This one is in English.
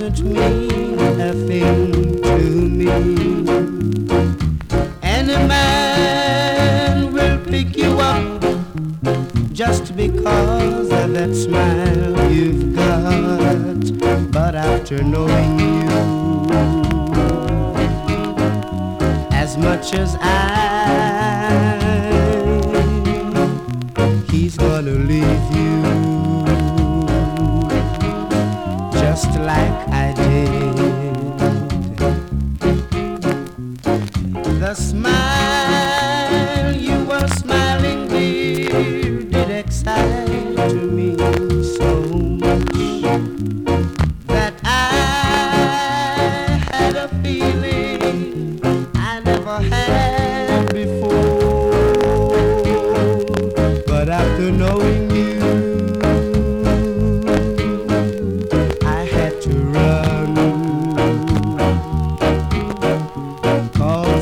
doesn't mean a thing to me. Any man will pick you up just because of that smile you've got. But after knowing you as much as he's gonna leave you just like I did. The smile you were smiling, dear, did excite me so much that I had a feeling I never had before. But after knowing you